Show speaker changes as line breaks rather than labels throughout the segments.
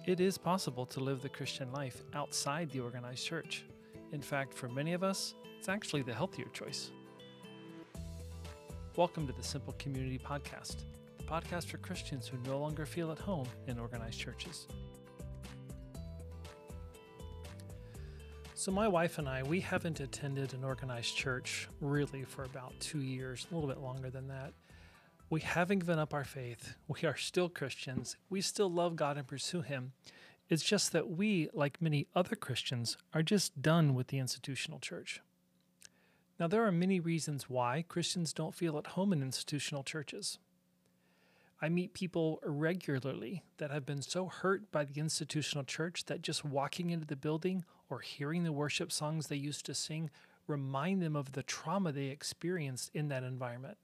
It is possible to live the Christian life outside the organized church. In fact, for many of us, it's actually the healthier choice. Welcome to the Simple Community Podcast, the podcast for Christians who no longer feel at home in organized churches. So my wife and I, we haven't attended an organized church really for about 2 years, a little bit longer than that. We haven't given up our faith. We are still Christians. We still love God and pursue Him. It's just that we, like many other Christians, are just done with the institutional church. Now, there are many reasons why Christians don't feel at home in institutional churches. I meet people regularly that have been so hurt by the institutional church that just walking into the building or hearing the worship songs they used to sing remind them of the trauma they experienced in that environment.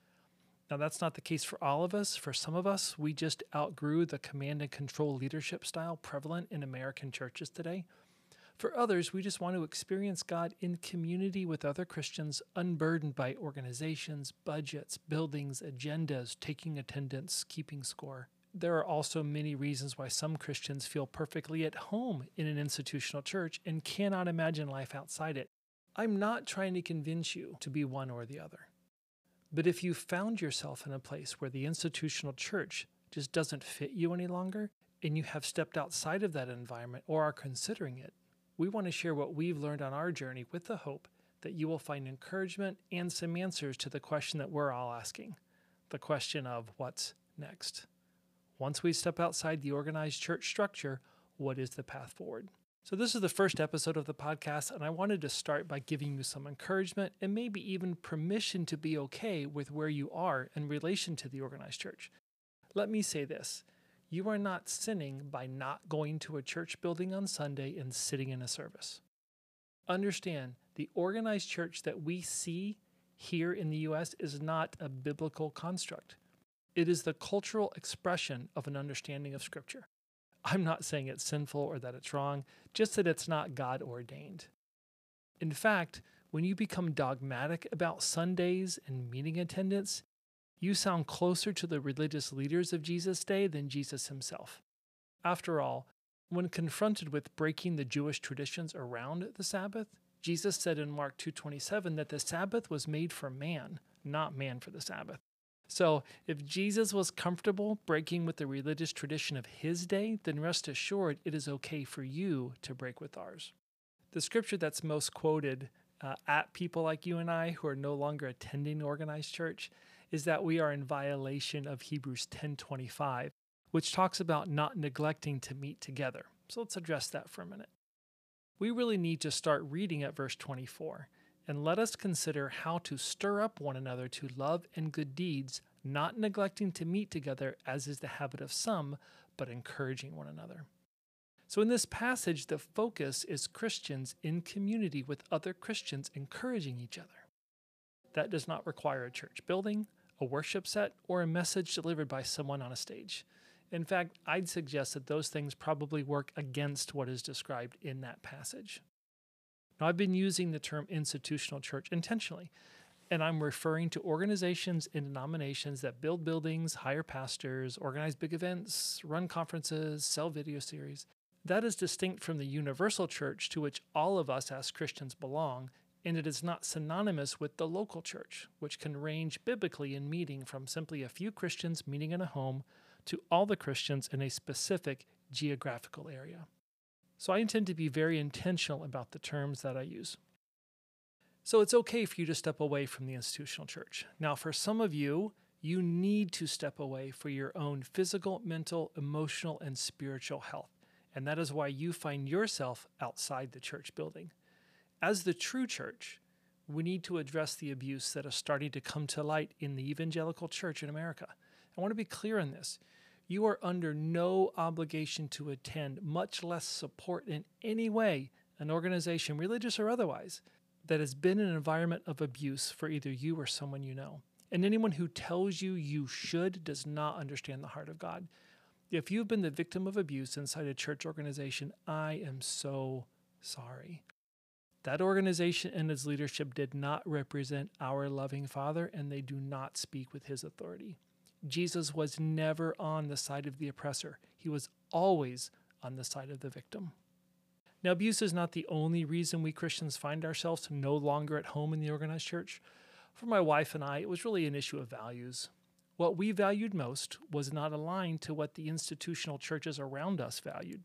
Now, that's not the case for all of us. For some of us, we just outgrew the command and control leadership style prevalent in American churches today. For others, we just want to experience God in community with other Christians, unburdened by organizations, budgets, buildings, agendas, taking attendance, keeping score. There are also many reasons why some Christians feel perfectly at home in an institutional church and cannot imagine life outside it. I'm not trying to convince you to be one or the other. But if you found yourself in a place where the institutional church just doesn't fit you any longer, and you have stepped outside of that environment or are considering it, we want to share what we've learned on our journey with the hope that you will find encouragement and some answers to the question that we're all asking, the question of what's next. Once we step outside the organized church structure, what is the path forward? So this is the first episode of the podcast, and I wanted to start by giving you some encouragement and maybe even permission to be okay with where you are in relation to the organized church. Let me say this. You are not sinning by not going to a church building on Sunday and sitting in a service. Understand, the organized church that we see here in the U.S. is not a biblical construct. It is the cultural expression of an understanding of Scripture. I'm not saying it's sinful or that it's wrong, just that it's not God-ordained. In fact, when you become dogmatic about Sundays and meeting attendance, you sound closer to the religious leaders of Jesus' day than Jesus himself. After all, when confronted with breaking the Jewish traditions around the Sabbath, Jesus said in Mark 2:27 that the Sabbath was made for man, not man for the Sabbath. So, if Jesus was comfortable breaking with the religious tradition of his day, then rest assured it is okay for you to break with ours. The scripture that's most quoted at people like you and I who are no longer attending organized church is that we are in violation of Hebrews 10:25, which talks about not neglecting to meet together. So let's address that for a minute. We really need to start reading at verse 24. And let us consider how to stir up one another to love and good deeds, not neglecting to meet together as is the habit of some, but encouraging one another. So in this passage, the focus is Christians in community with other Christians encouraging each other. That does not require a church building, a worship set, or a message delivered by someone on a stage. In fact, I'd suggest that those things probably work against what is described in that passage. Now, I've been using the term institutional church intentionally, and I'm referring to organizations and denominations that build buildings, hire pastors, organize big events, run conferences, sell video series. That is distinct from the universal church to which all of us as Christians belong, and it is not synonymous with the local church, which can range biblically in meeting from simply a few Christians meeting in a home to all the Christians in a specific geographical area. So I intend to be very intentional about the terms that I use. So it's okay for you to step away from the institutional church. Now, for some of you, you need to step away for your own physical, mental, emotional, and spiritual health. And that is why you find yourself outside the church building. As the true church, we need to address the abuse that is starting to come to light in the evangelical church in America. I want to be clear on this. You are under no obligation to attend, much less support in any way, an organization, religious or otherwise, that has been in an environment of abuse for either you or someone you know. And anyone who tells you you should does not understand the heart of God. If you've been the victim of abuse inside a church organization, I am so sorry. That organization and its leadership did not represent our loving Father, and they do not speak with his authority. Jesus was never on the side of the oppressor. He was always on the side of the victim. Now, abuse is not the only reason we Christians find ourselves no longer at home in the organized church. For my wife and I, it was really an issue of values. What we valued most was not aligned to what the institutional churches around us valued.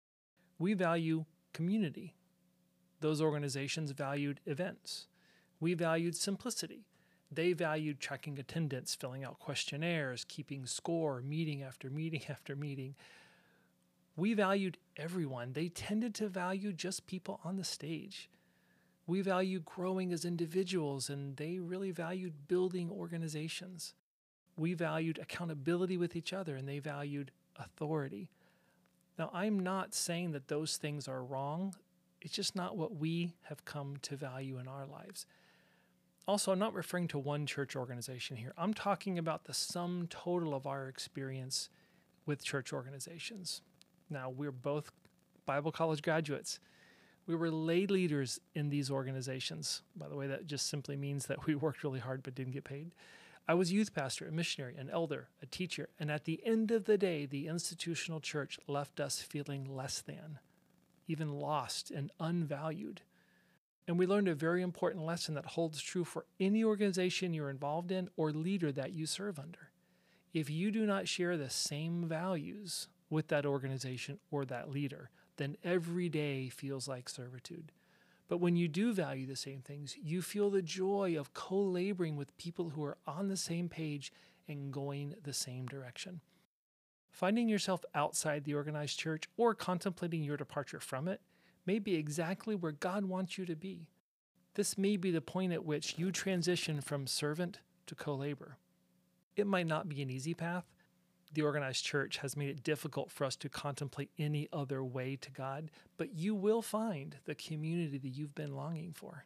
We value community. Those organizations valued events. We valued simplicity. They valued checking attendance, filling out questionnaires, keeping score, meeting after meeting after meeting. We valued everyone. They tended to value just people on the stage. We value growing as individuals, and they really valued building organizations. We valued accountability with each other, and they valued authority. Now, I'm not saying that those things are wrong. It's just not what we have come to value in our lives. Also, I'm not referring to one church organization here. I'm talking about the sum total of our experience with church organizations. Now, we're both Bible college graduates. We were lay leaders in these organizations. By the way, that just simply means that we worked really hard but didn't get paid. I was youth pastor, a missionary, an elder, a teacher, and at the end of the day, the institutional church left us feeling less than, even lost and unvalued. And we learned a very important lesson that holds true for any organization you're involved in or leader that you serve under. If you do not share the same values with that organization or that leader, then every day feels like servitude. But when you do value the same things, you feel the joy of co-laboring with people who are on the same page and going the same direction. Finding yourself outside the organized church or contemplating your departure from it may be exactly where God wants you to be. This may be the point at which you transition from servant to co-labor. It might not be an easy path. The organized church has made it difficult for us to contemplate any other way to God, but you will find the community that you've been longing for.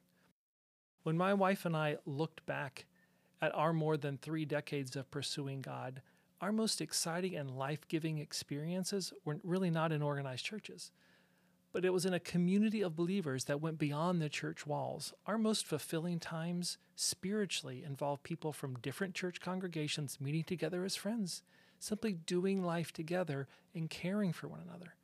When my wife and I looked back at our more than 3 decades of pursuing God, our most exciting and life-giving experiences were really not in organized churches, but it was in a community of believers that went beyond the church walls. Our most fulfilling times spiritually involved people from different church congregations meeting together as friends, simply doing life together and caring for one another.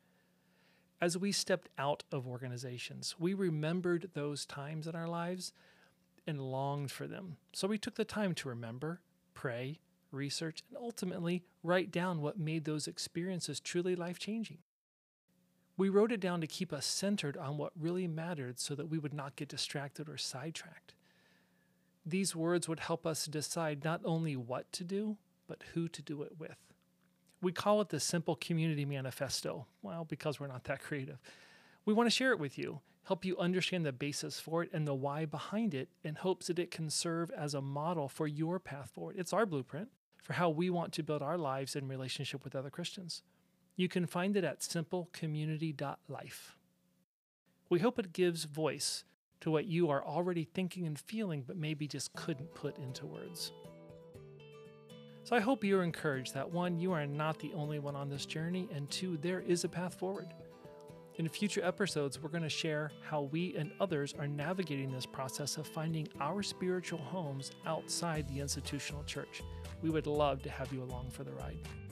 As we stepped out of organizations, we remembered those times in our lives and longed for them. So we took the time to remember, pray, research, and ultimately write down what made those experiences truly life-changing. We wrote it down to keep us centered on what really mattered so that we would not get distracted or sidetracked. These words would help us decide not only what to do, but who to do it with. We call it the Simple Community Manifesto, well, because we're not that creative. We want to share it with you, help you understand the basis for it and the why behind it, in hopes that it can serve as a model for your path forward. It's our blueprint for how we want to build our lives in relationship with other Christians. You can find it at simplecommunity.life. We hope it gives voice to what you are already thinking and feeling, but maybe just couldn't put into words. So I hope you're encouraged that 1, you are not the only one on this journey, and 2, there is a path forward. In future episodes, we're going to share how we and others are navigating this process of finding our spiritual homes outside the institutional church. We would love to have you along for the ride.